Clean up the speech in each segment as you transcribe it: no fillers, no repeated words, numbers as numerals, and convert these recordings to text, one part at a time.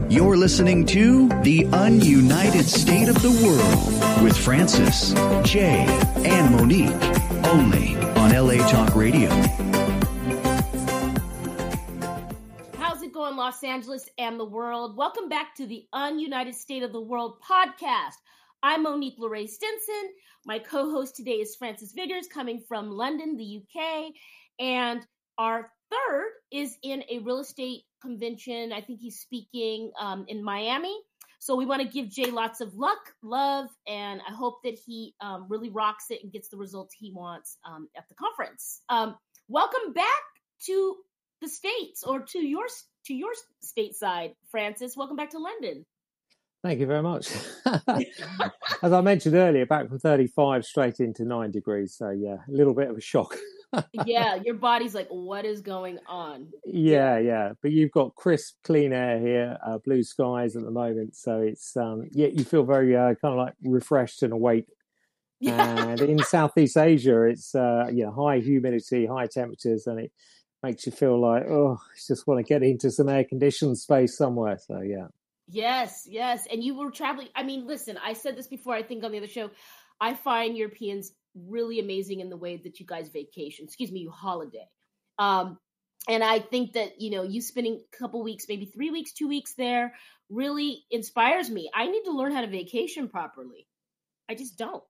You're listening to The Ununited State of the World with Francis, Jay, and Monique, only on LA Talk Radio. How's it going, Los Angeles and the world? Welcome back to the Ununited State of the World podcast. I'm Monique LeRae Stinson. My co-host today is Francis Viggers, coming from London, the UK. And our third is in a real estate convention. I think he's speaking in Miami. So we want to give Jay lots of luck, love, and I hope that he really rocks it and gets the results he wants at the conference. Welcome back to the States, or to your stateside, Francis. Welcome back to London. Thank you very much. As I mentioned earlier, back from 35 straight into 9 degrees. So yeah, a little bit of a shock. Yeah, your body's like, what is going on? Yeah. But you've got crisp, clean air here, blue skies at the moment. So it's, you feel very kind of like refreshed and awake. And in Southeast Asia, it's, high humidity, high temperatures, and it makes you feel like, I just want to get into some air-conditioned space somewhere. So yeah. Yes. And you were traveling. I mean, listen, I said this before, I think on the other show, I find Europeans really amazing in the way that you guys you holiday. And I think that, you spending a couple weeks, maybe 3 weeks, 2 weeks there really inspires me. I need to learn how to vacation properly. I just don't.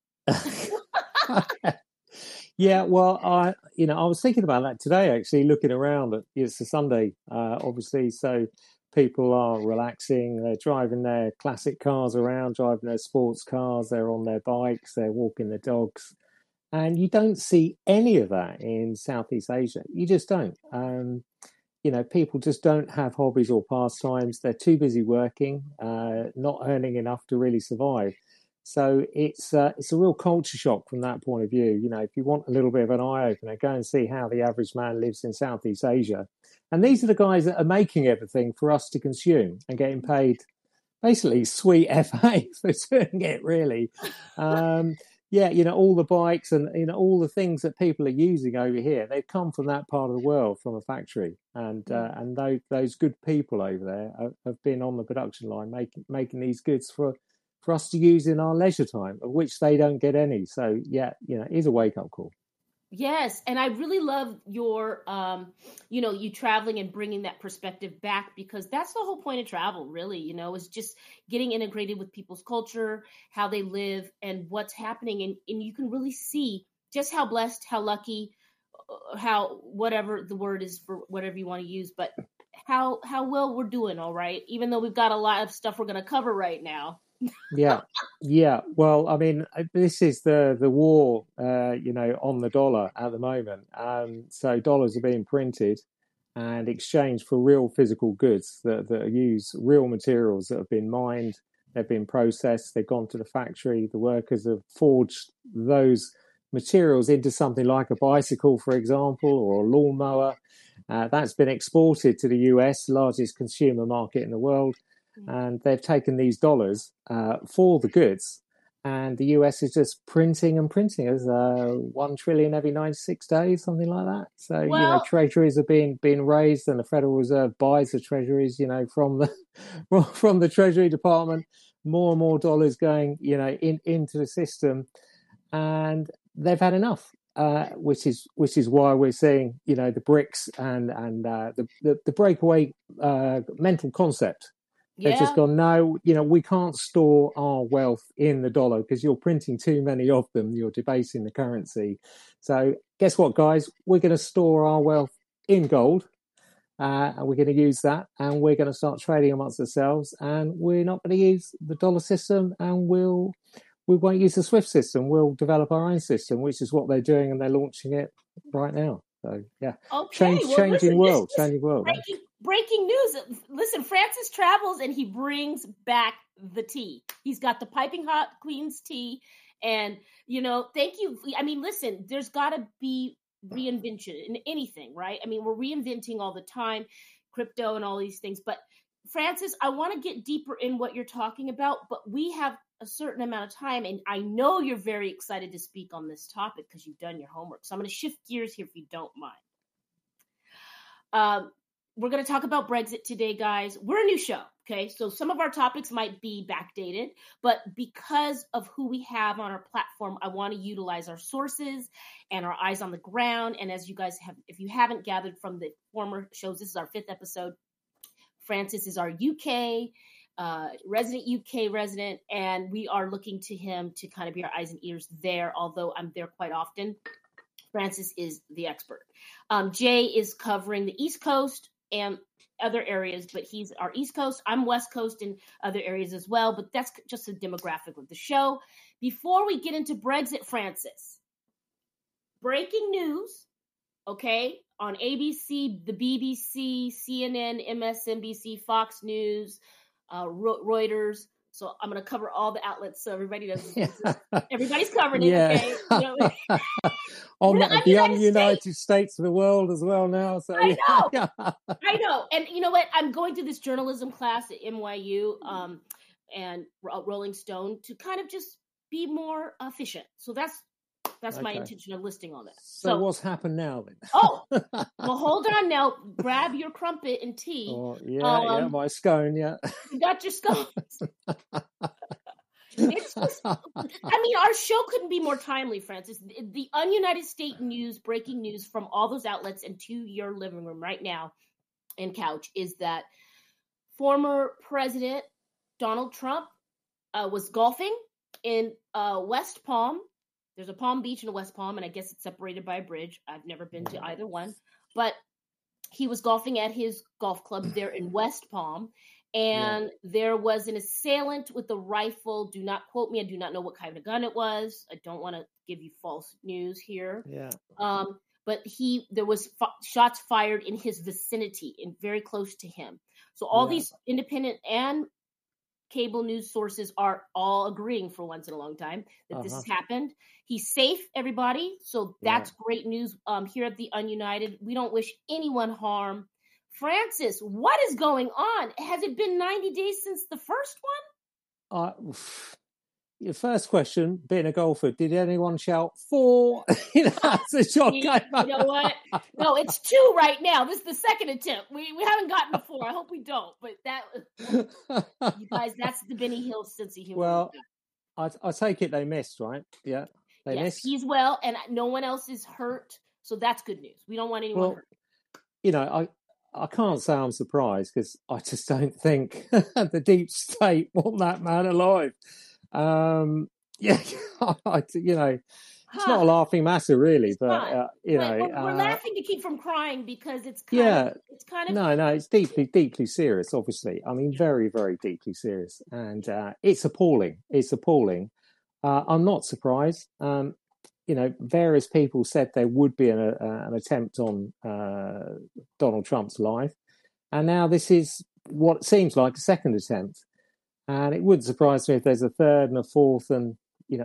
Yeah, well, I was thinking about that today, actually, looking around. It's a Sunday, obviously, so people are relaxing. They're driving their classic cars around, driving their sports cars. They're on their bikes. They're walking their dogs. And you don't see any of that in Southeast Asia. You just don't. People just don't have hobbies or pastimes. They're too busy working, not earning enough to really survive. So it's a real culture shock from that point of view. If you want a little bit of an eye-opener, go and see how the average man lives in Southeast Asia. And these are the guys that are making everything for us to consume and getting paid basically sweet FA for doing it, really. All the bikes and, all the things that people are using over here, they've come from that part of the world, from a factory. And those good people over there have been on the production line making these goods for us to use in our leisure time, of which they don't get any. So, it is a wake-up call. Yes, and I really love your, you traveling and bringing that perspective back, because that's the whole point of travel, really, is just getting integrated with people's culture, how they live, and what's happening. And you can really see just how blessed, how lucky, how whatever the word is for whatever you want to use, but how well we're doing, all right, even though we've got a lot of stuff we're going to cover right now. Yeah. Well, I mean, this is the war, on the dollar at the moment. So dollars are being printed and exchanged for real physical goods that use real materials that have been mined, they've been processed, they've gone to the factory. The workers have forged those materials into something like a bicycle, for example, or a lawnmower. That's been exported to the US, largest consumer market in the world. And they've taken these dollars for the goods, and the US is just printing as 1 trillion every 96 days, something like that. So treasuries are being raised, and the Federal Reserve buys the treasuries, from the Treasury Department. More and more dollars going, into the system, and they've had enough. Which is why we're seeing, the BRICS and the breakaway mental concept. They've just gone, no, we can't store our wealth in the dollar because you're printing too many of them. You're debasing the currency. So guess what, guys? We're going to store our wealth in gold, and we're going to use that, and we're going to start trading amongst ourselves, and we're not going to use the dollar system, and we won't use the SWIFT system. We'll develop our own system, which is what they're doing, and they're launching it right now. So, yeah, changing world. Breaking news. Listen, Francis travels and he brings back the tea. He's got the piping hot Queen's tea. And, thank you. I mean, listen, there's got to be reinvention in anything, right? I mean, we're reinventing all the time, crypto and all these things. But Francis, I want to get deeper in what you're talking about, but we have a certain amount of time, and I know you're very excited to speak on this topic because you've done your homework. So I'm going to shift gears here if you don't mind. we're going to talk about Brexit today, guys. We're a new show, okay? So some of our topics might be backdated, but because of who we have on our platform, I want to utilize our sources and our eyes on the ground. And as you guys have, if you haven't gathered from the former shows, this is our 5th episode. Francis is our UK resident, and we are looking to him to kind of be our eyes and ears there, although I'm there quite often. Francis is the expert. Jay is covering the East Coast and other areas, but he's our East Coast. I'm West Coast and other areas as well, but that's just a demographic of the show. Before we get into Brexit, Francis, breaking news, okay, on ABC, the BBC, CNN, MSNBC, Fox News, Reuters. So I'm going to cover all the outlets so everybody knows. Everybody's covering it, okay? You know? On the United States of the world as well now. So I know. I know. And you know what? I'm going through this journalism class at NYU and Rolling Stone to kind of just be more efficient. So that's my intention of listing all that. So what's happened now then? Oh, well, hold on now. Grab your crumpet and tea. Oh, yeah, my scone, yeah. You got your scones. It's just, I mean, our show couldn't be more timely, Francis. The un-United States news, breaking news from all those outlets and to your living room right now and couch is that former President Donald Trump was golfing in West Palm. There's a Palm Beach and a West Palm, and I guess it's separated by a bridge. I've never been to either one. But he was golfing at his golf club there in West Palm, and there was an assailant with a rifle. Do not quote me. I do not know what kind of gun it was. I don't want to give you false news here. Yeah. But there was shots fired in his vicinity and very close to him. So all these independent and cable news sources are all agreeing for once in a long time that this has happened. He's safe, everybody. So that's great news here at the Ununited. We don't wish anyone harm. Francis, what is going on? Has it been 90 days since the first one? Your first question, being a golfer, did anyone shout 4? That's a shot game. You know what? No, it's 2 right now. This is the second attempt. We haven't gotten to 4. I hope we don't. But you guys, that's the Benny Hill sense of humor. Well, I take it they missed, right? Yeah, they missed. He's well, and no one else is hurt. So that's good news. We don't want anyone hurt. You know, I can't say I'm surprised because I just don't think the deep state want that man alive. It's not a laughing matter really, but we're laughing to keep from crying because it's kind of no, it's deeply serious, obviously. I mean, very, very deeply serious, and it's appalling. I'm not surprised. Various people said there would be an attempt on Donald Trump's life, and now this is what seems like a second attempt. And it wouldn't surprise me if there's a third and a fourth, and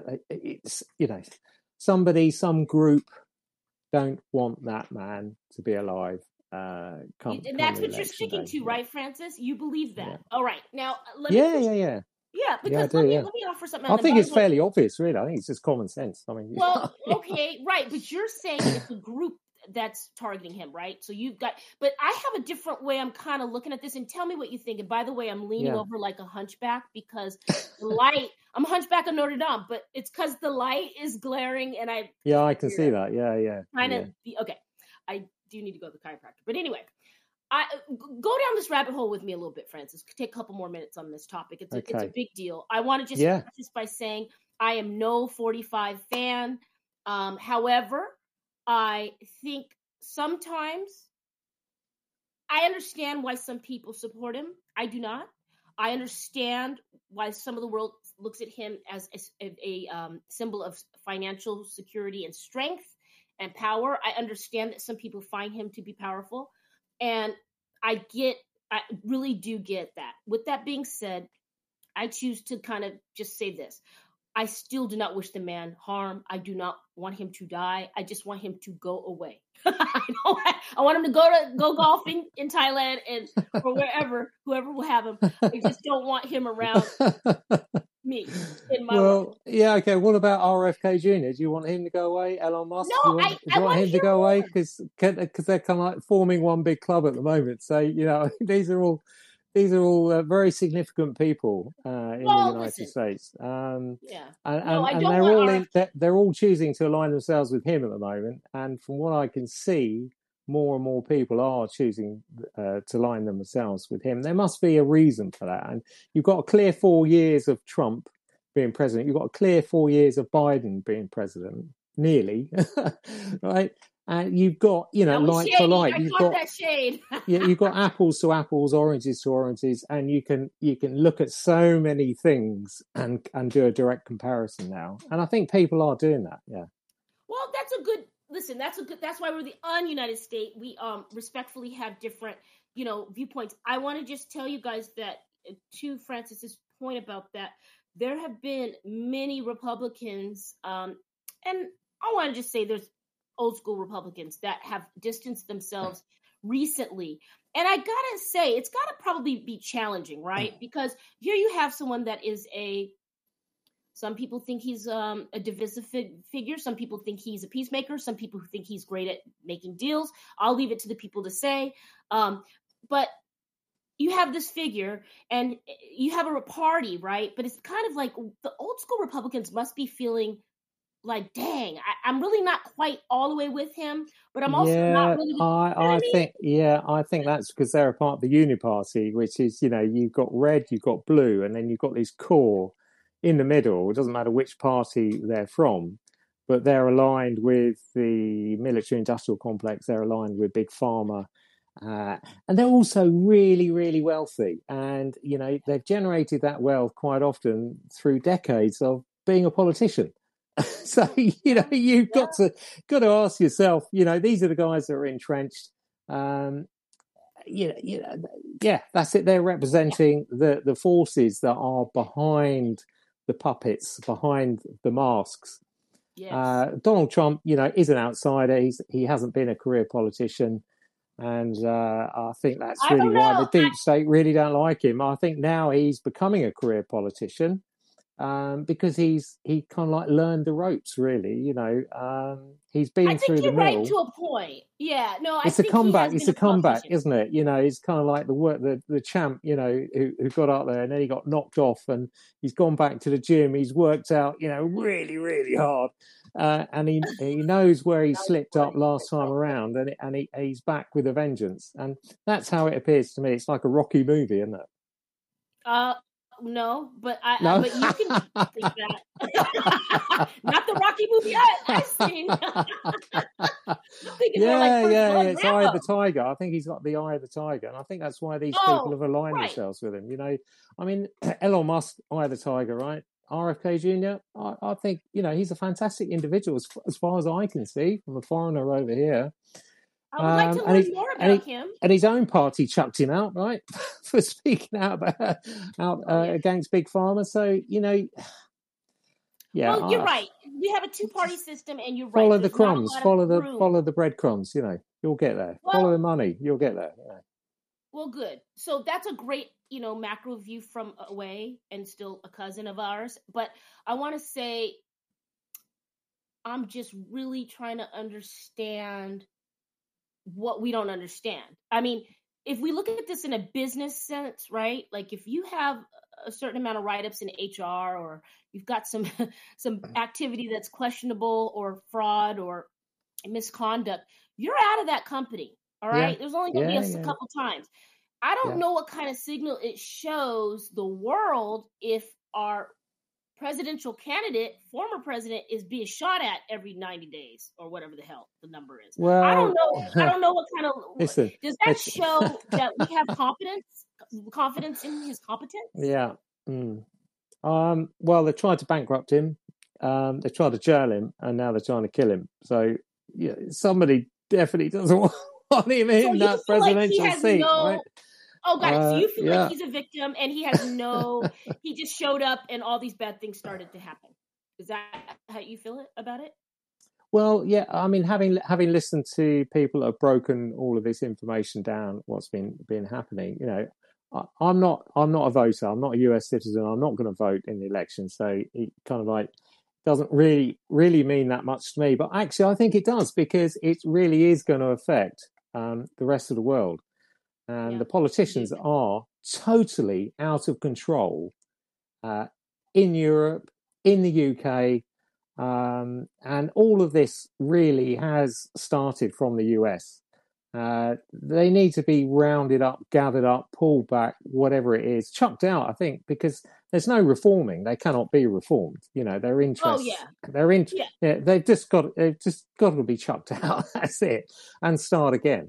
some group don't want that man to be alive. And that's what you're sticking to, right, Francis? You believe that? Yeah. All right, now let me. Yeah, because let me offer something. I think it's fairly obvious, really. I think it's just common sense. I mean, okay, right, but you're saying it's a group that's targeting him, right? So but I have a different way I'm kind of looking at this, and tell me what you think. And by the way, I'm leaning over like a hunchback because the light, I'm a hunchback of Notre Dame, but it's because the light is glaring and I can see that. Okay. I do need to go to the chiropractor. But anyway, I go down this rabbit hole with me a little bit, Francis. Take a couple more minutes on this topic. It's a big deal. I want to just start this by saying I am no 45 fan. However, I think sometimes I understand why some people support him. I do not. I understand why some of the world looks at him as a symbol of financial security and strength and power. I understand that some people find him to be powerful. And I really do get that. With that being said, I choose to kind of just say this. I still do not wish the man harm. I do not want him to die. I just want him to go away. I want him to go golfing in Thailand or wherever, whoever will have him. I just don't want him around me in my world. Yeah, okay. What about RFK Jr.? Do you want him to go away? Elon Musk? No, Do you want him to go away? Because they're kind of like forming one big club at the moment. So these are all very significant people in the United States. And they're all choosing to align themselves with him at the moment. And from what I can see, more and more people are choosing to align themselves with him. There must be a reason for that. And you've got a clear 4 years of Trump being president. You've got a clear 4 years of Biden being president, nearly, right? And you've got, like for like, you've got that shade. you've got apples to apples, oranges to oranges, and you can look at so many things and do a direct comparison now. And I think people are doing that. Yeah. Well, that's why we're the ununited state. We respectfully have different, viewpoints. I want to just tell you guys that, to Francis's point about that, there have been many Republicans, and I want to just say there's old school Republicans that have distanced themselves recently. And I gotta say, it's gotta probably be challenging, right? Because here you have someone that is some people think he's a divisive figure. Some people think he's a peacemaker. Some people think he's great at making deals. I'll leave it to the people to say. But you have this figure and you have a party, right? But it's kind of like the old school Republicans must be feeling like, dang, I'm really not quite all the way with him, but I'm also not really. I think that's because they're a part of the Uniparty, which is, you've got red, you've got blue, and then you've got this core in the middle. It doesn't matter which party they're from, but they're aligned with the military-industrial complex. They're aligned with Big Pharma. And they're also really, really wealthy. And, they've generated that wealth quite often through decades of being a politician. So, you've got to ask yourself, these are the guys that are entrenched. That's it. They're representing the forces that are behind the puppets, behind the masks. Yes. Donald Trump, is an outsider. He hasn't been a career politician. And I think that's really why the deep state really don't like him. I think now he's becoming a career politician. Because he kind of like learned the ropes, really. He's been through the mill. I think you're right to a point. Yeah, no, it's a comeback. It's a comeback, isn't it? He's kind of like the champ, who got up there and then he got knocked off, and he's gone back to the gym. He's worked out, really, really hard, and he knows where he slipped up last time around, and he's back with a vengeance. And that's how it appears to me. It's like a Rocky movie, isn't it? No, but but you can think that. Not the Rocky movie I've seen. It's Eye of the Tiger. I think he's got the Eye of the Tiger, and I think that's why these people have aligned themselves with him. I mean, Elon Musk, Eye of the Tiger, right? RFK Jr., I think, he's a fantastic individual as far as I can see from a foreigner over here. I would like to learn more about him. And his own party chucked him out, right, for speaking out against Big Pharma. So, Well, you're right. We have a two-party system, and you're right. Follow the crumbs. Follow the breadcrumbs. You'll get there. Follow the money. You'll get there. Well, good. So that's a great, macro view from away, and still a cousin of ours. But I want to say, I'm just really trying to understand what we don't understand. I mean, if we look at this in a business sense, right? Like if you have a certain amount of write-ups in HR, or you've got some activity that's questionable or fraud or misconduct, you're out of that company. All right. Yeah. There's only going to be a couple times. I don't know what kind of signal it shows the world if our presidential candidate, former president, is being shot at every 90 days or whatever the hell the number is. Well, I don't know what kind of does that show that we have confidence in his competence? Yeah. Well, they tried to bankrupt him. They tried to jail him, and now they're trying to kill him. So somebody definitely doesn't want him in that presidential seat, right? Oh, got it. So you feel like he's a victim, and he just showed up, and all these bad things started to happen. Is that how you feel about it? Well, yeah. I mean, having listened to people that have broken all of this information down, what's been happening, I'm not a voter. I'm not a US citizen. I'm not going to vote in the election. So it kind of like doesn't really mean that much to me. But actually, I think it does, because it really is going to affect the rest of the world. And the politicians are totally out of control in Europe, in the UK, and all of this really has started from the US. They need to be rounded up, gathered up, pulled back, whatever it is, chucked out, I think, because there's no reforming. They cannot be reformed. You know, their interests, they've just got to be chucked out. That's it. And start again.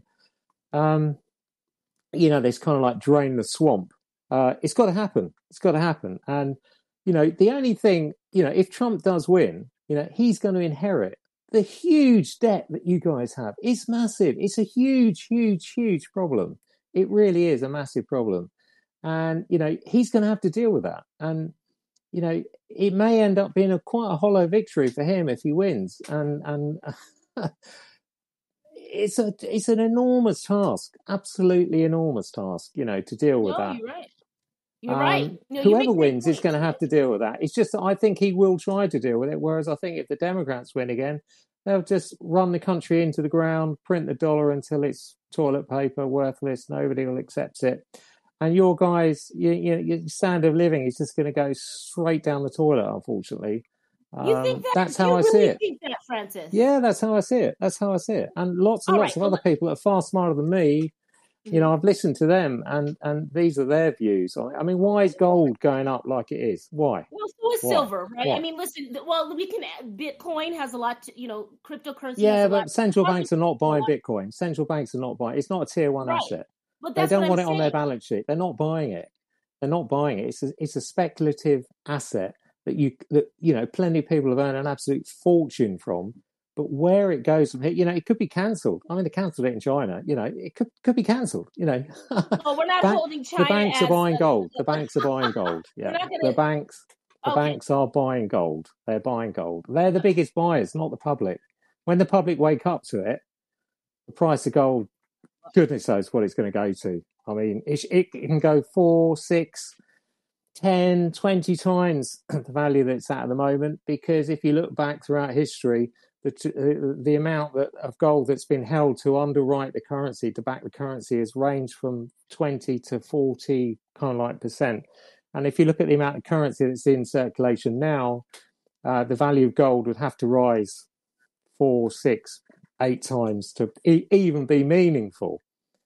You know, there's kind of like drain the swamp. It's got to happen. It's got to happen. And, you know, the only thing, you know, if Trump does win, you know, he's going to inherit the huge debt that you guys have. It's massive. It's a huge, huge, huge problem. It really is a massive problem. And, you know, he's going to have to deal with that. And, you know, it may end up being quite a hollow victory for him if he wins. And it's an enormous task, absolutely enormous task, you know, to deal with that. You're right. You're right. No, whoever wins is going to have to deal with that. It's just that I think he will try to deal with it. Whereas I think if the Democrats win again, they'll just run the country into the ground, print the dollar until it's toilet paper, worthless. Nobody will accept it. And your guys, your standard of living is just going to go straight down the toilet, unfortunately. You think that? That's how I see it. Think that, Francis? Yeah, that's how I see it. That's how I see it. And lots of other people that are far smarter than me. You know, I've listened to them, and these are their views. I mean, why is gold going up like it is? Why? Well, so is silver, right? Why? I mean, listen. Well, Bitcoin has a lot. Cryptocurrency. Yeah, but central banks are not buying Bitcoin. Central banks are not buying. It's not a tier 1 asset. But they don't want it on their balance sheet. They're not buying it. They're not buying it. It's a speculative asset that you know, plenty of people have earned an absolute fortune from. But where it goes from here, you know, it could be cancelled. I mean, they cancelled it in China. You know, it could be cancelled. You know, well, we're not holding China. The banks are buying gold. The banks are buying gold. Yeah, the banks are buying gold. They're buying gold. They're the biggest buyers, not the public. When the public wake up to it, the price of gold, goodness knows what it's going to go to. I mean, it can go 4, 6, 10, 20 times the value that it's at the moment. Because if you look back throughout history, the amount of gold that's been held to underwrite the currency, to back the currency, has ranged from 20 to 40 kind of like percent. And if you look at the amount of currency that's in circulation now, the value of gold would have to rise 4, 6, 8 times to even be meaningful.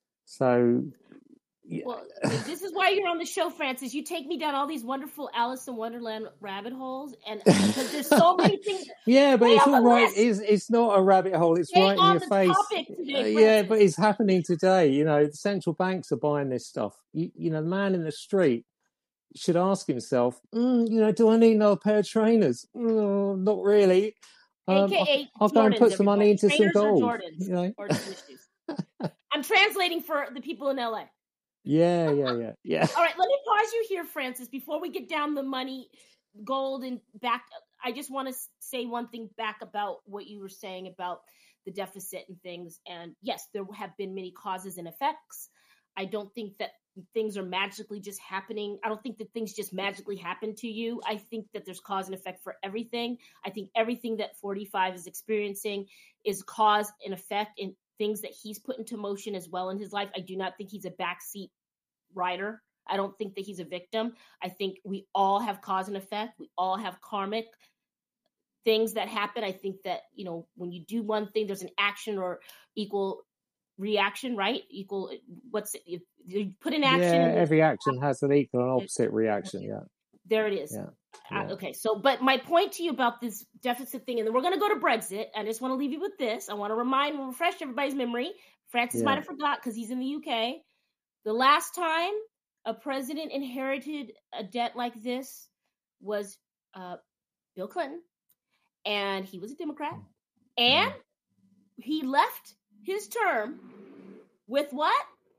So, well, this is why you're on the show, Francis. You take me down all these wonderful Alice in Wonderland rabbit holes, and because there's so many things. Yeah, but it's all right. It's not a rabbit hole. It's right in your face. Yeah, but it's happening today. You know, the central banks are buying this stuff. You know, the man in the street should ask himself, you know, do I need another pair of trainers? Not really. I'll go and put some money into some gold. You know? I'm translating for the people in LA. Yeah. All right, let me pause you here, Francis, before we get down the money, gold, and back. I just want to say one thing back about what you were saying about the deficit and things. And yes, there have been many causes and effects. I don't think that things are magically just happening. I don't think that things just magically happen to you. I think that there's cause and effect for everything. I think everything that 45 is experiencing is cause and effect in things that he's put into motion as well in his life. I do not think he's a backseat rider. I don't think that he's a victim. I think we all have cause and effect. We all have karmic things that happen. I think that, you know, when you do one thing, there's an action or equal reaction, right? Equal, you put an action. Yeah, every action has an equal and opposite reaction. Yeah. There it is. Yeah. Okay. So, but my point to you about this deficit thing, and then we're going to go to Brexit. I just want to leave you with this. I want to refresh everybody's memory. Francis might have forgot because he's in the UK. The last time a president inherited a debt like this was Bill Clinton, and he was a Democrat, and he left his term with what?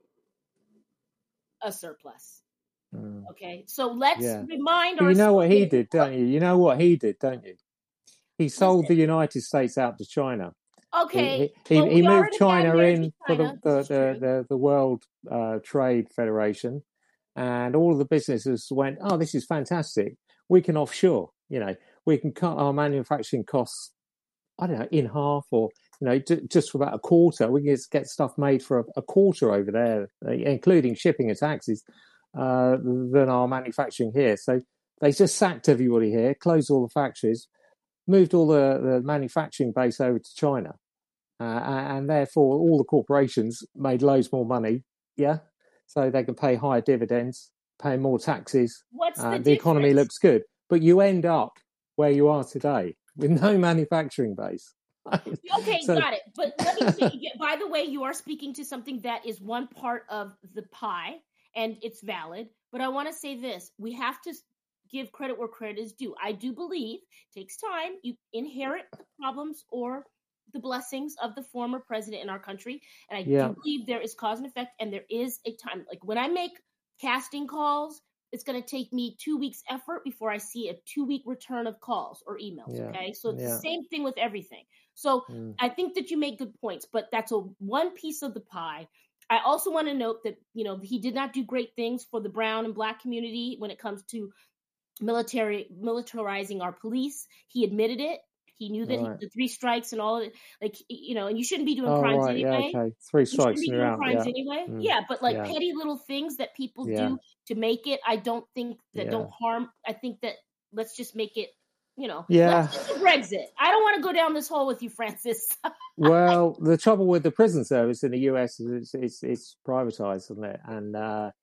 A surplus. Okay, so let's remind ourselves. You know what he did, don't you? You know what he did, don't you? He sold the United States out to China. Okay, he moved China in for the World Trade Federation, and all of the businesses went, "Oh, this is fantastic. We can offshore. We can cut our manufacturing costs, I don't know, in half, or just for about a quarter. We can get stuff made for a quarter over there, including shipping and taxes, than our manufacturing here." So they just sacked everybody here, closed all the factories, moved all the manufacturing base over to China, and therefore all the corporations made loads more money. Yeah, so they can pay higher dividends, pay more taxes. What's the economy looks good, but you end up where you are today with no manufacturing base. Okay, got it. But let me say, by the way, you are speaking to something that is one part of the pie, and it's valid. But I want to say this: we have to give credit where credit is due. I do believe it takes time. You inherit the problems or the blessings of the former president in our country, and I do believe there is cause and effect, and there is a time. Like when I make casting calls, it's going to take me 2 weeks effort before I see a 2-week return of calls or emails. Yeah. Okay. So it's the same thing with everything. So I think that you make good points, but that's one piece of the pie. I also want to note that, he did not do great things for the brown and black community when it comes to militarizing our police. He admitted it. He knew that the 3 strikes and all of it, and you shouldn't be doing crimes anyway. Yeah, okay. 3 strikes and you're out. Anyway. Yeah, but petty little things that people do to make it, I don't think that don't harm. I think that let's just make it, let's do Brexit. I don't want to go down this hole with you, Francis. Well, the trouble with the prison service in the US is it's privatized, isn't it? And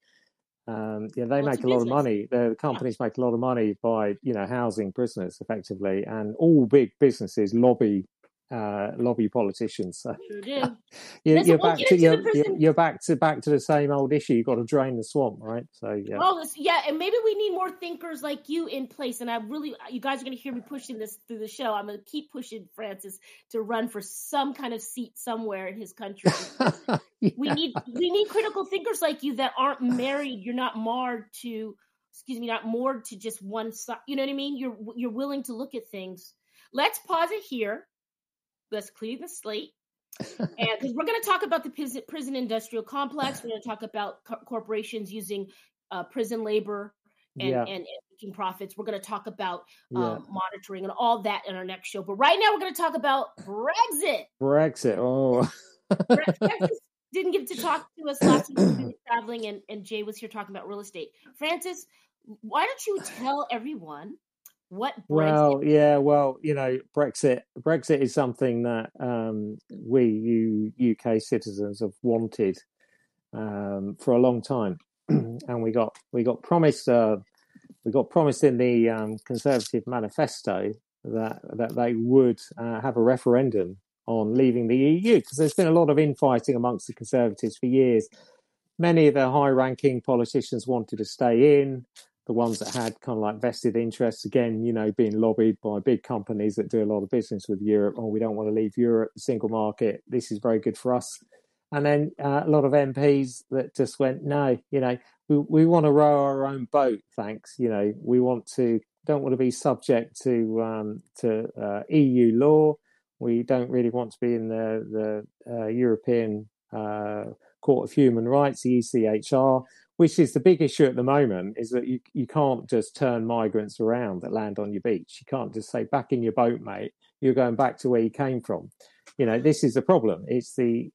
they make a lot of money. The companies make a lot of money by housing prisoners effectively, and all big businesses lobby politicians. So sure do. you're back to the same old issue. You've got to drain the swamp, right? So and maybe we need more thinkers like you in place. And you guys are going to hear me pushing this through the show. I'm going to keep pushing Francis to run for some kind of seat somewhere in his country. We need critical thinkers like you that aren't married. You're not moored to just one side. You know what I mean? You're willing to look at things. Let's pause it here. Let's clear the slate. And because we're going to talk about the prison industrial complex. We're going to talk about corporations using prison labor and making profits. We're going to talk about monitoring and all that in our next show. But right now we're going to talk about Brexit. Oh. Francis didn't get to talk to us last week. We were traveling, and Jay was here talking about real estate. Francis, why don't you tell everyone what Brexit Brexit is something that we UK citizens have wanted for a long time, and we got promised in the Conservative manifesto that they would have a referendum on leaving the EU, because there's been a lot of infighting amongst the Conservatives for years. Many of the high-ranking politicians wanted to stay in. The ones that had kind of like vested interests, again, being lobbied by big companies that do a lot of business with Europe. Oh, we don't want to leave Europe, the single market. This is very good for us. And then a lot of MPs that just went, no, we want to row our own boat, thanks. We don't want to be subject to EU law. We don't really want to be in the European Court of Human Rights, the ECHR, which is the big issue at the moment, is that you can't just turn migrants around that land on your beach. You can't just say, back in your boat, mate, you're going back to where you came from. This is the problem. It's the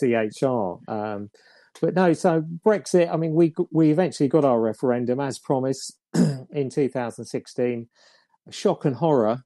ECHR. But no, so Brexit, I mean, we eventually got our referendum as promised in 2016. Shock and horror.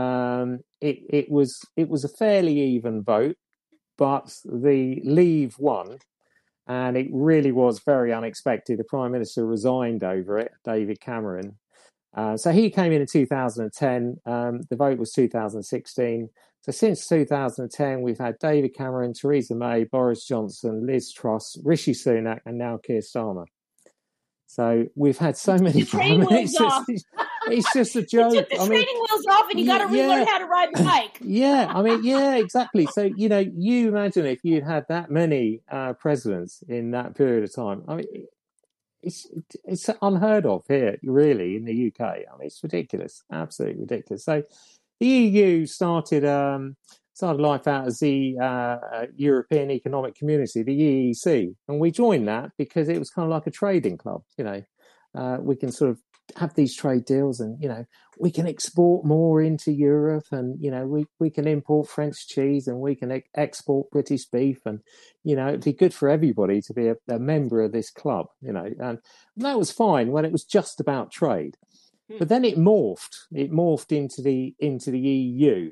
It was a fairly even vote, but the Leave won. And it really was very unexpected. The Prime Minister resigned over it, David Cameron. So he came in 2010. The vote was 2016. So since 2010, we've had David Cameron, Theresa May, Boris Johnson, Liz Truss, Rishi Sunak, and now Keir Starmer. So we've had so many prime ministers. It's just a joke. You took the training wheels off, and you got to relearn how to ride the bike. Exactly. So you imagine if you'd had that many presidents in that period of time. I mean, it's unheard of here, really, in the UK. I mean, it's ridiculous, absolutely ridiculous. So the EU started started life out as the European Economic Community, the EEC, and we joined that because it was kind of like a trading club. We can sort of have these trade deals, and we can export more into Europe, and we can import French cheese, and we can export British beef, and it'd be good for everybody to be a member of this club. And that was fine when it was just about trade, but then it morphed into the EU.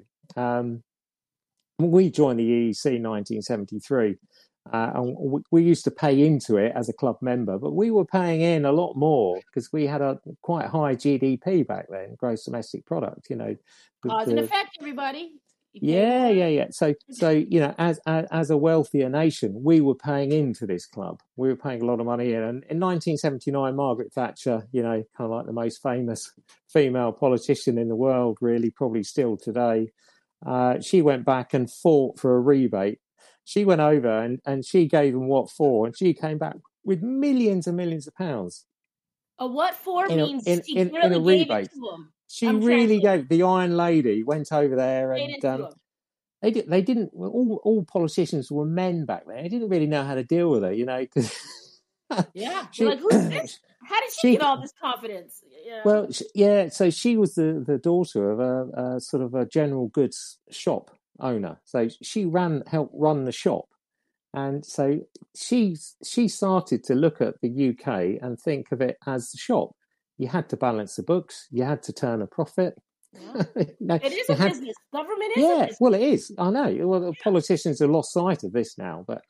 We joined the EEC in 1973. And we used to pay into it as a club member, but we were paying in a lot more because we had a quite high GDP back then, gross domestic product. Cause and effect, everybody. Yeah. So as a wealthier nation, we were paying into this club. We were paying a lot of money in. And in 1979, Margaret Thatcher, kind of like the most famous female politician in the world, really, probably still today, she went back and fought for a rebate. She went over and she gave them what for, and she came back with millions and millions of pounds. A what for means she in really a rebate. Gave it to them. She really gave. The Iron Lady went over there, and they didn't. All politicians were men back then. They didn't really know how to deal with her, Cause yeah, like who's this? How did she get all this confidence? Well, so she was the daughter of a sort of a general goods shop owner. So she helped run the shop, and so she started to look at the UK and think of it as the shop. You had to balance the books. You had to turn a profit. Yeah. It is a business. Government is a business. Well, it is. I know. Well, the politicians have lost sight of this now, but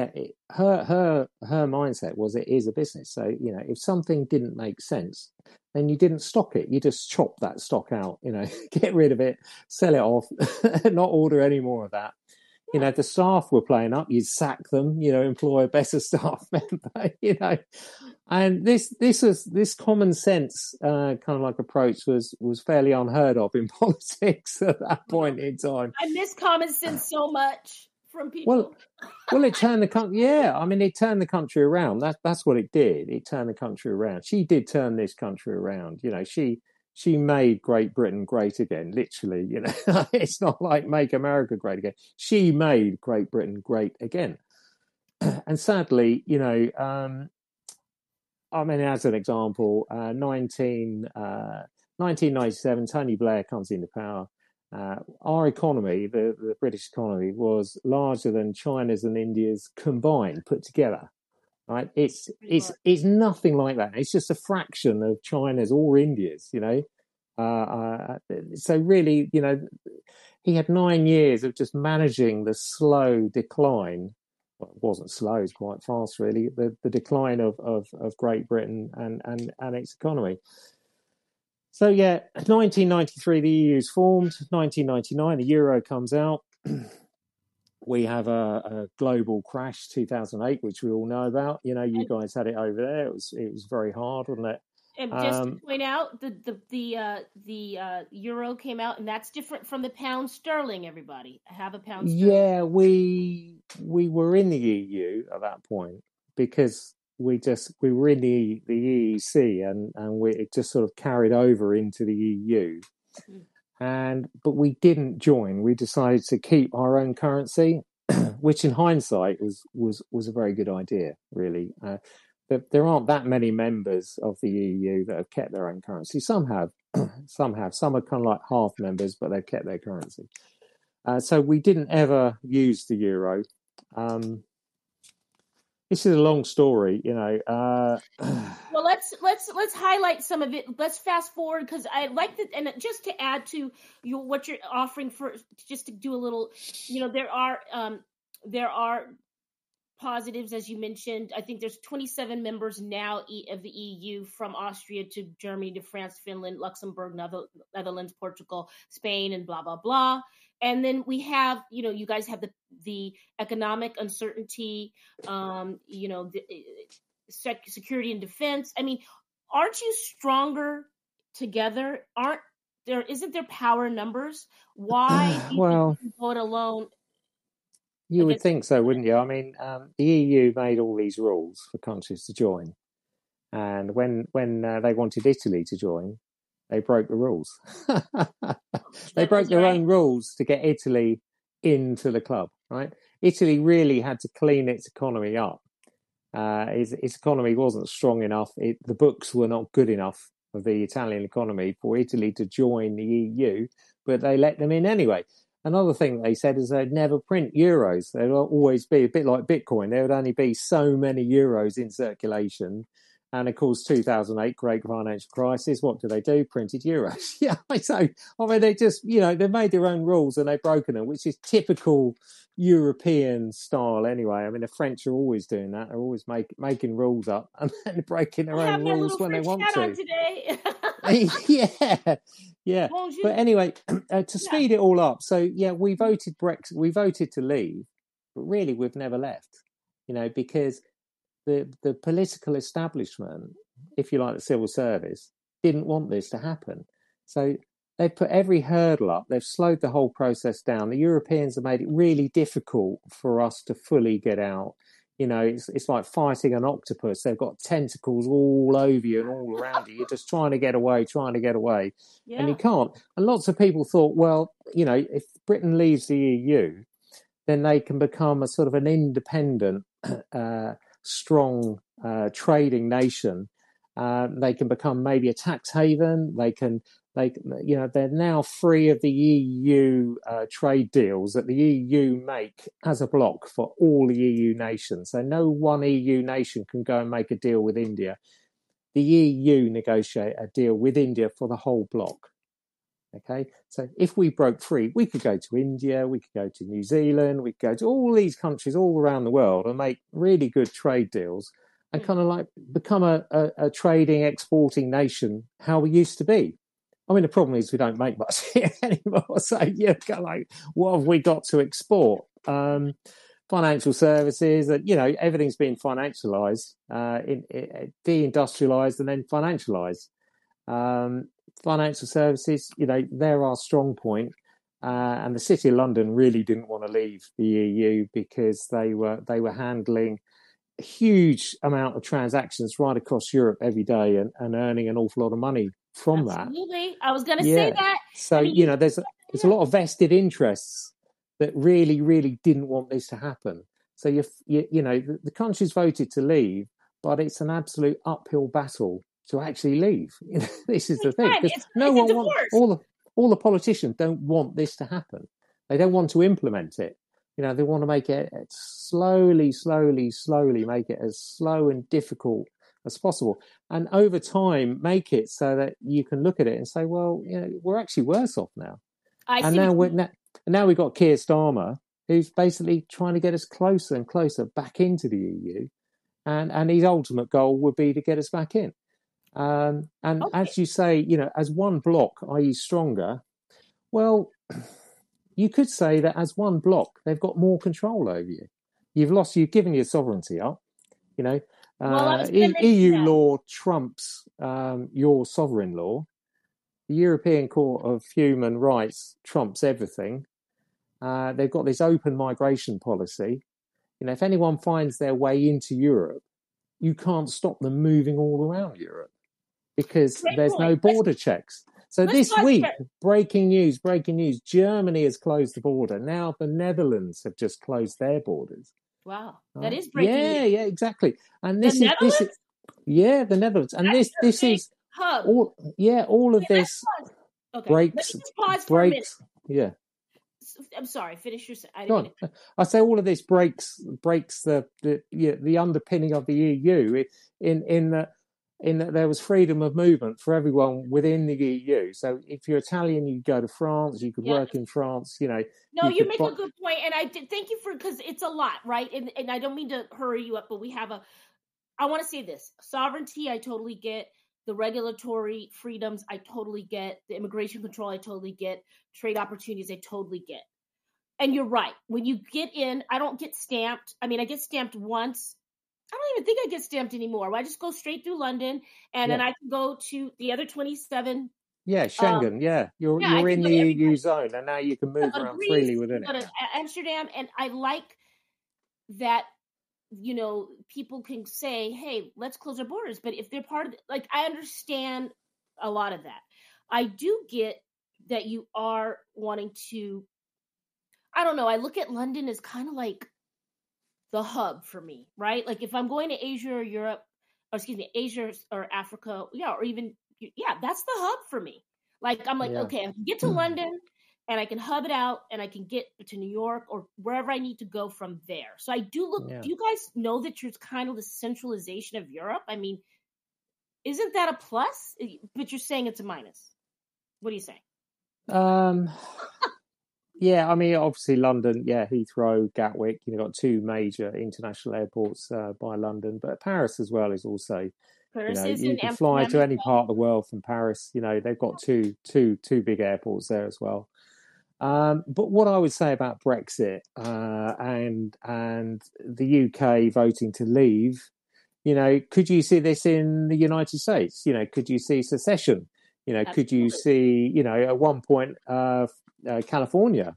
her mindset was it is a business. So if something didn't make sense, then you didn't stock it. You just chop that stock out. Get rid of it, sell it off, not order any more of that. Yeah. The staff were playing up. You'd sack them. Employ a better staff member. And this common sense kind of like approach was fairly unheard of in politics at that point in time. I miss common sense so much from people. Well, it turned the country. Yeah, I mean, it turned the country around. That's what it did. It turned the country around. She did turn this country around. She made Great Britain great again. Literally, it's not like make America great again. She made Great Britain great again. And sadly, I mean, as an example, 1997, Tony Blair comes into power. Our economy, the British economy, was larger than China's and India's combined, put together. Right? It's nothing like that. It's just a fraction of China's or India's. So really, he had 9 years of just managing the slow decline. Well, it wasn't slow; it's quite fast, really. The decline of Great Britain and its economy. So 1993 the EU is formed. 1999 the euro comes out. We have a global crash, 2008, which we all know about. You guys had it over there. It was very hard, wasn't it? And just to point out, the euro came out, and that's different from the pound sterling. Everybody, I have a pound sterling. Yeah, we were in the EU at that point because we were in the EEC, and it just sort of carried over into the EU. But we didn't join. We decided to keep our own currency, which in hindsight was a very good idea, really. There aren't that many members of the EU that have kept their own currency. Some have. Some are kind of like half members, but they've kept their currency. So we didn't ever use the euro. This is a long story, Well, let's highlight some of it. Let's fast forward because I like that, and just to add to what you're offering for, just to do a little, there are positives, as you mentioned. I think there's 27 members now of the EU, from Austria to Germany to France, Finland, Luxembourg, Netherlands, Portugal, Spain, and blah blah blah. And then we have, you guys have the economic uncertainty, security and defense. I mean, aren't you stronger together? Isn't there power in numbers? Why do you vote alone? You would think so, wouldn't you? I mean, the EU made all these rules for countries to join, and when they wanted Italy to join, they broke the rules. They broke their own rules to get Italy into the club, right? Italy really had to clean its economy up. Its economy wasn't strong enough. The books were not good enough of the Italian economy for Italy to join the EU, but they let them in anyway. Another thing they said is they'd never print euros. There'd always be, a bit like Bitcoin, there would only be so many euros in circulation. And of course, 2008, great financial crisis. What do? Printed euros. Yeah, so I mean, they just, they've made their own rules and they've broken them, which is typical European style anyway. I mean, the French are always doing that. They're always making rules up and then breaking their own rules when they want to. Today. yeah. But anyway, to speed it all up. So yeah, we voted Brexit. We voted to leave, but really we've never left. Because the political establishment, if you like, the civil service, didn't want this to happen. So they've put every hurdle up. They've slowed the whole process down. The Europeans have made it really difficult for us to fully get out. It's like fighting an octopus. They've got tentacles all over you and all around you. You're just trying to get away. Yeah. And you can't. And lots of people thought, well, if Britain leaves the EU, then they can become a sort of an independent, strong trading nation. They can become maybe a tax haven. They're now free of the EU trade deals that the EU make as a bloc for all the EU nations. So no one EU nation can go and make a deal with India. The EU negotiate a deal with India for the whole bloc. Okay, so if we broke free, we could go to India, we could go to New Zealand, we could go to all these countries all around the world and make really good trade deals and kind of like become a trading, exporting nation, how we used to be. I mean, the problem is we don't make much here anymore. So you're kind of like, what have we got to export? Financial services, everything's been financialized, deindustrialized and then financialized. Financial services, they're our strong point. And the City of London really didn't want to leave the EU because they were handling a huge amount of transactions right across Europe every day and earning an awful lot of money from that. Absolutely. I was going to say that. So, there's a lot of vested interests that really, really didn't want this to happen. So, the country's voted to leave, but it's an absolute uphill battle to actually leave. This is the thing. No one wants, all the politicians don't want this to happen. They don't want to implement it. They want to make it slowly make it as slow and difficult as possible. And over time, make it so that you can look at it and say, well, we're actually worse off now. Now we've got Keir Starmer, who's basically trying to get us closer and closer back into the EU. And his ultimate goal would be to get us back in. As you say, as one bloc, i.e. stronger, well, you could say that as one bloc, they've got more control over you. You've given your sovereignty up, EU law trumps your sovereign law. The European Court of Human Rights trumps everything. They've got this open migration policy. If anyone finds their way into Europe, you can't stop them moving all around Europe because there's no border checks. So this week, breaking news, Germany has closed the border. Now the Netherlands have just closed their borders. Wow, that is breaking news. Yeah, exactly. And this is the Netherlands. And this is all of this breaks. Yeah. I'm sorry. Finish your. I say all of this breaks the underpinning of the EU in that there was freedom of movement for everyone within the EU. So if you're Italian, you go to France, you could work in France. No, you make a good point, and I did thank you because it's a lot, right? And I don't mean to hurry you up, but I want to say this: sovereignty, I totally get. The regulatory freedoms, I totally get. The immigration control, I totally get. Trade opportunities, I totally get. And you're right. When you get in, I don't get stamped. I mean, I get stamped once. I don't even think I get stamped anymore. I just go straight through London, and then I can go to the other 27. Yeah, Schengen. You're in the EU zone, and now you can move around freely within it. Go to Amsterdam, and I like that. People can say, hey, let's close our borders. But if they're part of I understand a lot of that. I do get that you are wanting to, I don't know. I look at London as kind of like the hub for me, right? Like if I'm going to Asia or Europe, or excuse me, Asia or Africa, or even, that's the hub for me. Like, I'm like, okay, I can get to London and I can hub it out and I can get to New York or wherever I need to go from there. So I do look, do you guys know that there's kind of the centralization of Europe? I mean, isn't that a plus? But you're saying it's a minus. What do you say? Yeah, I mean, obviously London, Heathrow, Gatwick, got two major international airports by London, but Paris as well is also, you can fly to any part of the world from Paris. They've got two big airports there as well. But what I would say about Brexit and the UK voting to leave, could you see this in the United States? Could you see secession? Could you see, at one point, California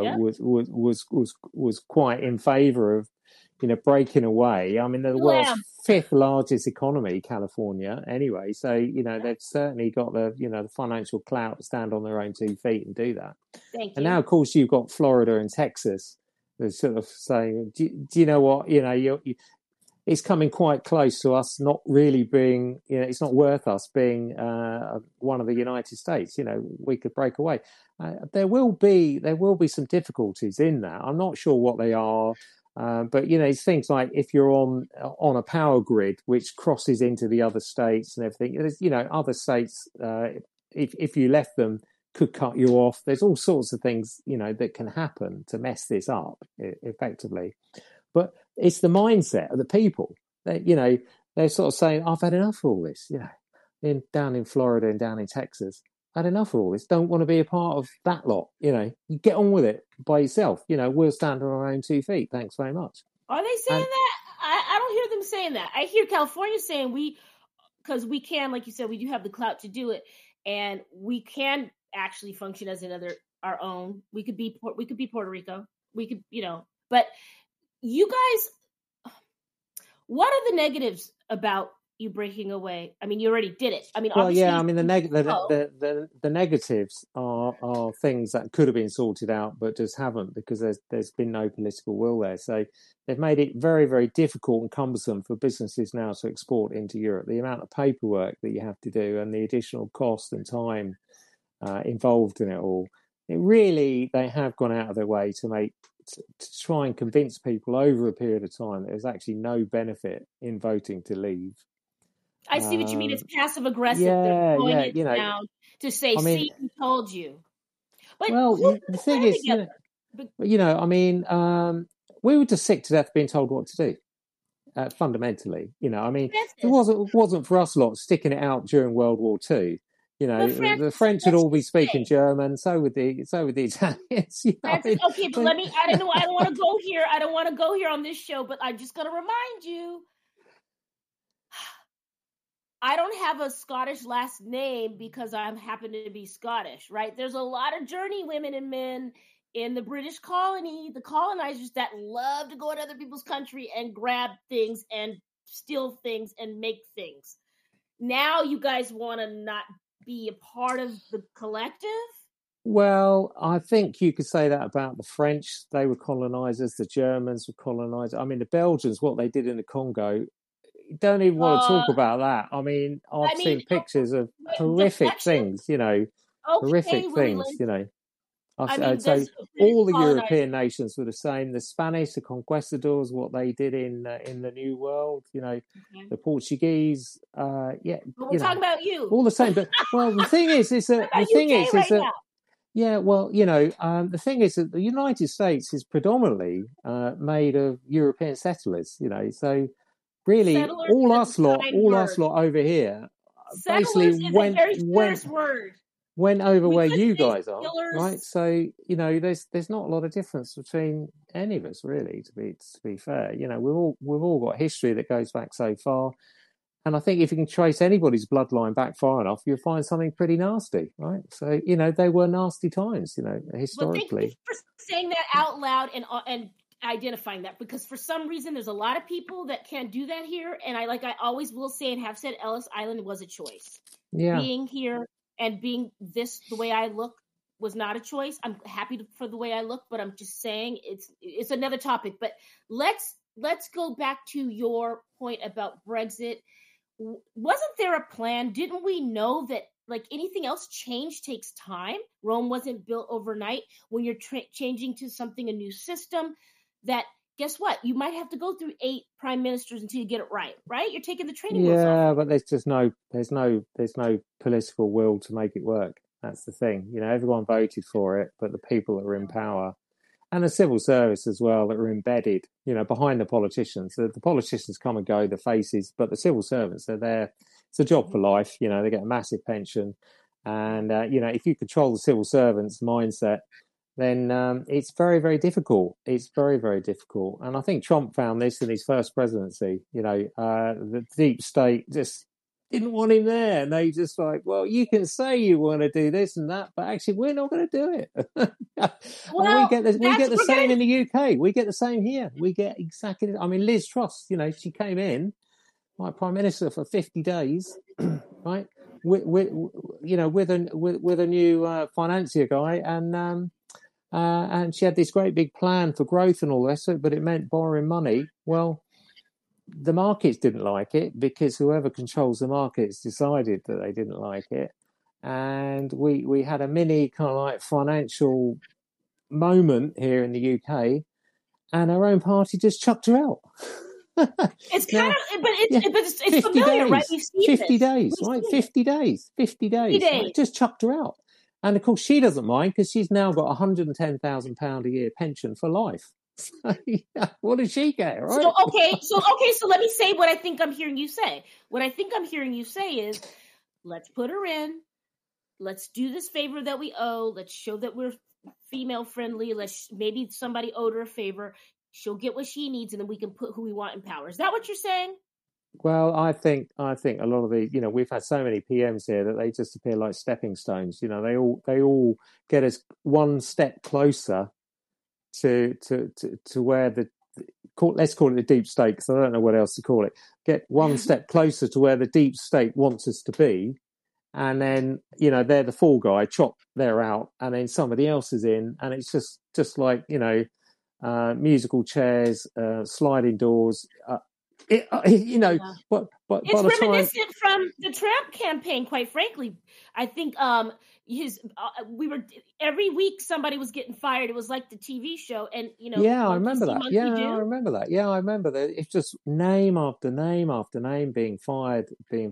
was quite in favour of, breaking away. I mean, they're the world's fifth largest economy, California, anyway. So, they've certainly got the financial clout to stand on their own 2 feet and do that. Thank you. And now, of course, you've got Florida and Texas. They're sort of saying, do you know what? It's coming quite close to us not really being, it's not worth us being one of the United States. We could break away. There will be some difficulties in that. I'm not sure what they are, but it's things like if you're on a power grid which crosses into the other states and everything. There's, other states, if you left them, could cut you off. There's all sorts of things that can happen to mess this up effectively. But it's the mindset of the people that, they're sort of saying, I've had enough of all this, down in Florida and down in Texas. Had enough of all this. Don't want to be a part of that lot. You get on with it by yourself. We'll stand on our own 2 feet. Thanks very much. Are they saying that? I don't hear them saying that. I hear California saying because we can, like you said, we do have the clout to do it, and we can actually function as our own. We could be Puerto Rico. We could, but you guys, what are the negatives about you breaking away? I mean, you already did it. I mean, well, yeah. I mean, the negatives are things that could have been sorted out, but just haven't because there's been no political will there. So they've made it very, very difficult and cumbersome for businesses now to export into Europe. The amount of paperwork that you have to do and the additional cost and time involved in it all. They have gone out of their way to try and convince people over a period of time that there's actually no benefit in voting to leave. I see what you mean. It's passive aggressive. They're pulling it down to say, "See, we told you." But the thing is, we were just sick to death being told what to do. Fundamentally, it wasn't for us lot sticking it out during World War II. The French would all be speaking German. So would the Italians. Okay, but let me. I don't want to go here. I don't want to go here on this show. But I'm just going to remind you. I don't have a Scottish last name because I happen to be Scottish, right? There's a lot of journey women and men in the British colony, the colonizers that love to go into other people's country and grab things and steal things and make things. Now you guys want to not be a part of the collective? Well, I think you could say that about the French. They were colonizers. The Germans were colonizers. I mean, the Belgians, what they did in the Congo, don't even want to talk about that. I mean, I've seen pictures of horrific things, horrific things, So all the European nations were the same. The Spanish, the conquistadors, what they did in the New World, the Portuguese, But we're talking about you. All the same. But the thing is that the thing is that the United States is predominantly made of European settlers, so. Really, settlers all us lot over here settlers basically went over where you guys are, right? So there's not a lot of difference between any of us, really. To be fair, we've all got history that goes back so far, and I think if you can trace anybody's bloodline back far enough, you'll find something pretty nasty, right? So they were nasty times, historically. Well, thank you for saying that out loud and identifying that, because for some reason there's a lot of people that can't do that here, and I always will say and have said, Ellis Island was a choice. Being here and being the way I look was not a choice. I'm happy for the way I look, but I'm just saying it's another topic. But let's go back to your point about Brexit. Wasn't there a plan? Didn't we know that, like anything else, change takes time? Rome wasn't built overnight. When you're changing to something, a new system, that guess what? You might have to go through 8 prime ministers until you get it right. Right? You're taking the training wheels off. Yeah, but there's no political will to make it work. That's the thing. You know, everyone voted for it, but the people that are in power, and the civil service as well, that are embedded, you know, behind the politicians. The politicians come and go, the faces, but the civil servants are there. It's a job for life. You know, they get a massive pension, and you know, if you control the civil servants' mindset, then it's very, very difficult. It's very, very difficult. And I think Trump found this in his first presidency. You know, the deep state just didn't want him there. And they just like, well, you can say you want to do this and that, but actually we're not going to do it. Well, we get the same in the UK. We get the same here. We get exactly, I mean, Liz Truss, you know, she came in, like Prime Minister for 50 days, right? With a new financier guy, and she had this great big plan for growth and all this, but it meant borrowing money. Well, the markets didn't like it because whoever controls the markets decided that they didn't like it. And we had a mini kind of like financial moment here in the UK, and our own party just chucked her out. It's kind of, but it's familiar, days, right? We've seen 50 days, right? 50 days. Right? Just chucked her out. And of course, she doesn't mind because she's now got £110,000 a year pension for life. So, yeah, what does she get, right? So let me say what I think I'm hearing you say. What I think I'm hearing you say is, let's put her in. Let's do this favor that we owe. Let's show that we're female friendly. Maybe somebody owed her a favor. She'll get what she needs, and then we can put who we want in power. Is that what you're saying? Well, I think a lot of the, you know, we've had so many PMs here that they just appear like stepping stones. You know, they all get us one step closer to where let's call it the deep state, because I don't know what else to call it. Get one step closer to where the deep state wants us to be, and then, you know, they're the fall guy. Chop, they're out, and then somebody else is in, and it's just like, you know, musical chairs, sliding doors. You know, Yeah. but it's reminiscent from the Trump campaign. Quite frankly, I think we were every week somebody was getting fired. It was like the TV show, and you know. Yeah, I remember that. I remember that. Yeah, I remember that. It's just name after name after name being fired,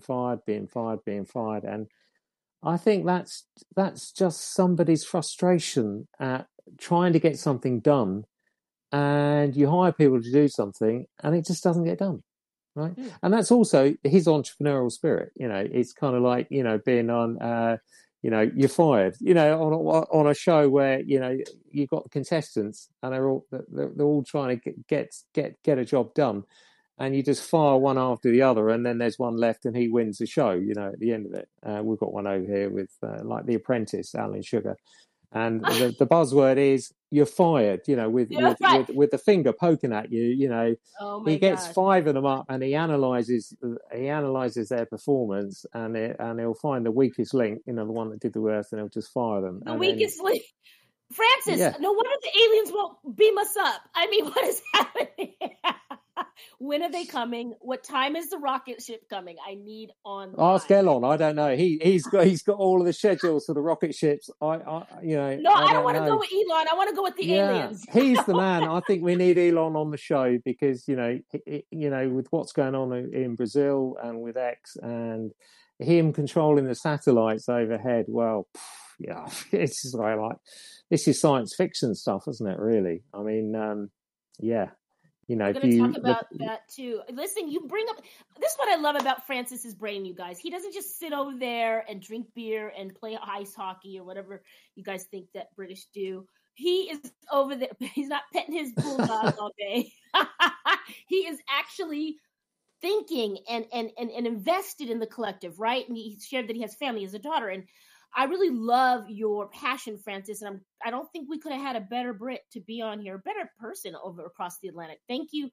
and I think that's just somebody's frustration at trying to get something done. And you hire people to do something, and it just doesn't get done, right? Mm. And that's also his entrepreneurial spirit. You know, it's kind of like, you know, being on, you know, you're fired. You know, on a show where, you know, you've got the contestants, and they're all trying to get a job done, and you just fire one after the other, and then there's one left, and he wins the show. You know, at the end of it, we've got one over here with like The Apprentice, Alan Sugar. And the buzzword is you're fired, you know, with the finger poking at you, you know. He gets 5 of them up, and he analyzes their performance, and he'll find the weakest link, you know, the one that did the worst, and he'll just fire them. The weakest link. Francis, no wonder the aliens won't beam us up. I mean, what is happening? When are they coming? What time is the rocket ship coming? I need on. Ask Elon. I don't know. He's got all of the schedules for the rocket ships. I don't want to go with Elon. I want to go with the aliens. He's the man. I think we need Elon on the show because, you know, with what's going on in Brazil and with X and him controlling the satellites overhead. Well, yeah, it's just like this is science fiction stuff, isn't it? Really. I mean, yeah. You know, we're going to talk about that too. Listen, you bring up this is what I love about Francis's brain, you guys. He doesn't just sit over there and drink beer and play ice hockey or whatever you guys think that British do. He is over there. He's not petting his bulldog all day. He is actually thinking and invested in the collective, right? And he shared that he has family, he has a daughter, and I really love your passion, Francis, and I don't think we could have had a better Brit to be on here, a better person over across the Atlantic. Thank you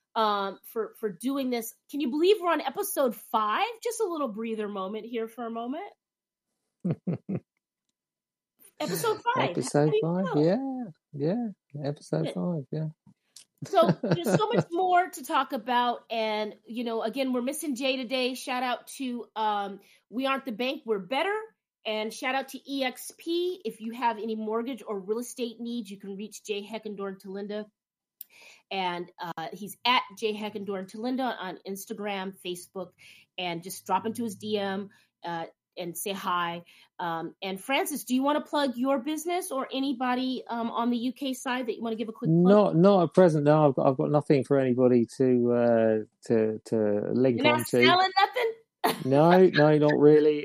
for doing this. Can you believe we're on episode 5? Just a little breather moment here for a moment. Episode 5. Episode 5, yeah. Episode 5, yeah. So there's so much more to talk about. And, again, we're missing Jay today. Shout out to We Aren't the Bank, We're Better. And shout out to EXP. If you have any mortgage or real estate needs, you can reach Jay Heckendorn Talinda. And he's at Jay Heckendorn Talinda on Instagram, Facebook, and just drop into his DM and say hi. And Francis, do you want to plug your business or anybody on the UK side that you want to give a quick plug? Not at present. No, I've got nothing for anybody to link You're not onto. selling nothing? No, not really.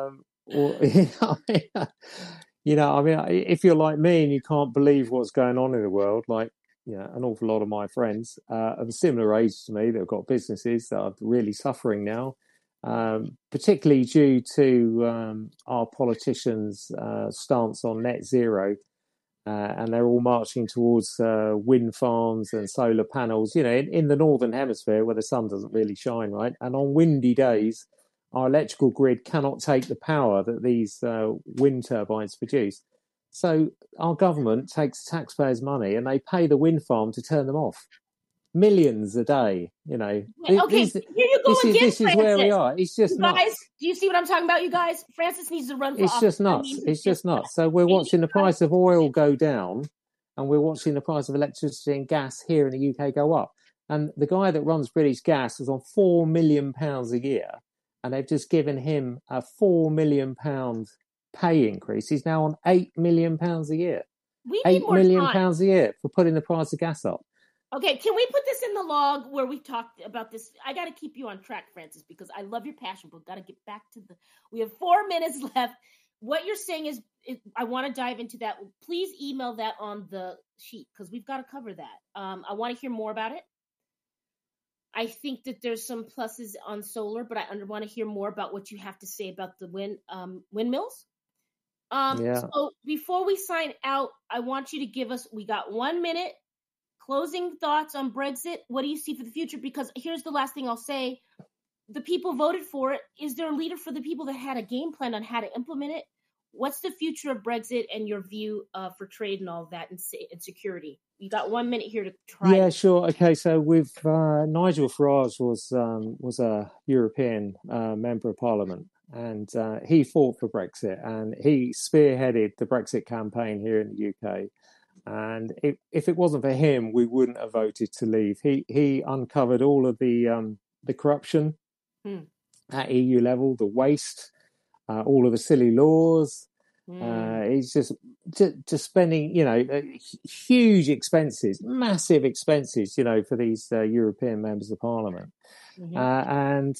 If you're like me and you can't believe what's going on in the world, like an awful lot of my friends of a similar age to me that have got businesses that are really suffering now. Particularly due to our politicians' stance on net zero, and they're all marching towards wind farms and solar panels, in the northern hemisphere where the sun doesn't really shine, right? And on windy days, our electrical grid cannot take the power that these wind turbines produce. So our government takes taxpayers' money and they pay the wind farm to turn them off. Millions a day, Okay, here you go again, this is where we are. It's just nuts. Guys, do you see what I'm talking about, you guys? Francis needs to run for office. It's just nuts. It's just nuts. So we're watching the price of oil go down, and we're watching the price of electricity and gas here in the UK go up. And the guy that runs British Gas is on £4 million a year, and they've just given him a £4 million pay increase. He's now on £8 million a year. We need £8 million a year for putting the price of gas up. Okay, can we put this in the log where we talked about this? I got to keep you on track, Francis, because I love your passion, but got to get back to we have 4 minutes left. What you're saying is I want to dive into that. Please email that on the sheet because we've got to cover that. I want to hear more about it. I think that there's some pluses on solar, but I want to hear more about what you have to say about the windmills. So before we sign out, I want you to give us, we got 1 minute. Closing thoughts on Brexit. What do you see for the future? Because here's the last thing I'll say. The people voted for it. Is there a leader for the people that had a game plan on how to implement it? What's the future of Brexit and your view for trade and all of that and security? You got 1 minute here to try. Yeah, sure. Okay, so with Nigel Farage was a European member of Parliament, and he fought for Brexit, and he spearheaded the Brexit campaign here in the UK. And if it wasn't for him, we wouldn't have voted to leave. He uncovered all of the corruption at EU level, the waste, all of the silly laws. He's just spending, huge expenses, massive expenses, for these European members of Parliament. And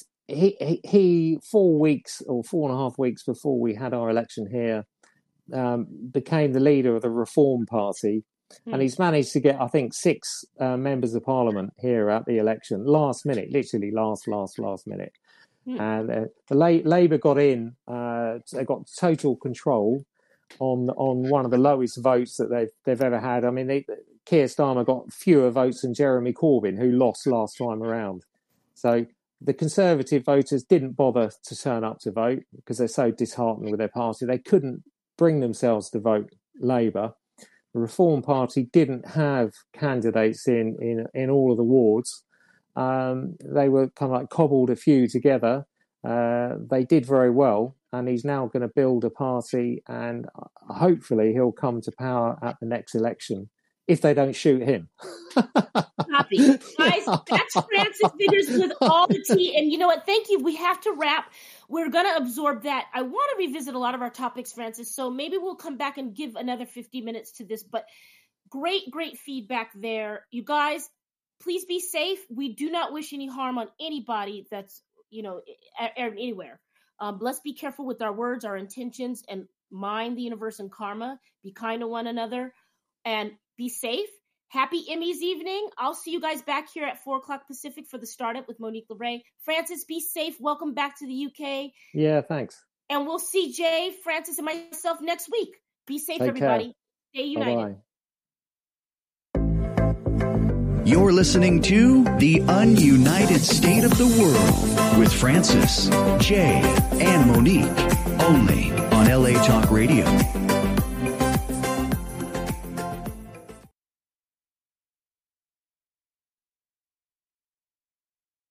he 4 weeks or 4.5 weeks before we had our election here, became the leader of the Reform Party, and he's managed to get, I think, 6 members of Parliament here at the election, last minute, literally last minute. And the Labour got in, they got total control on one of the lowest votes that they've ever had. I mean, Keir Starmer got fewer votes than Jeremy Corbyn, who lost last time around. So the Conservative voters didn't bother to turn up to vote because they're so disheartened with their party. They couldn't bring themselves to vote Labour. The Reform Party didn't have candidates in all of the wards. They were kind of like cobbled a few together. They did very well, and he's now going to build a party, and hopefully he'll come to power at the next election if they don't shoot him. Copy. Guys, that's Francis Viggers with all the tea. And you know what? Thank you. We have to wrap. We're going to absorb that. I want to revisit a lot of our topics, Francis, so maybe we'll come back and give another 50 minutes to this. But great feedback there. You guys, please be safe. We do not wish any harm on anybody that's, anywhere. Let's be careful with our words, our intentions, and mind the universe and karma. Be kind to one another and be safe. Happy Emmys evening. I'll see you guys back here at 4:00 Pacific for the startup with Monique LeRae. Francis, be safe. Welcome back to the UK. Yeah, thanks. And we'll see Jay, Francis, and myself next week. Be safe, Take everybody. Care. Stay united. Bye-bye. You're listening to The Ununited State of the World with Francis, Jay, and Monique, only on LA Talk Radio.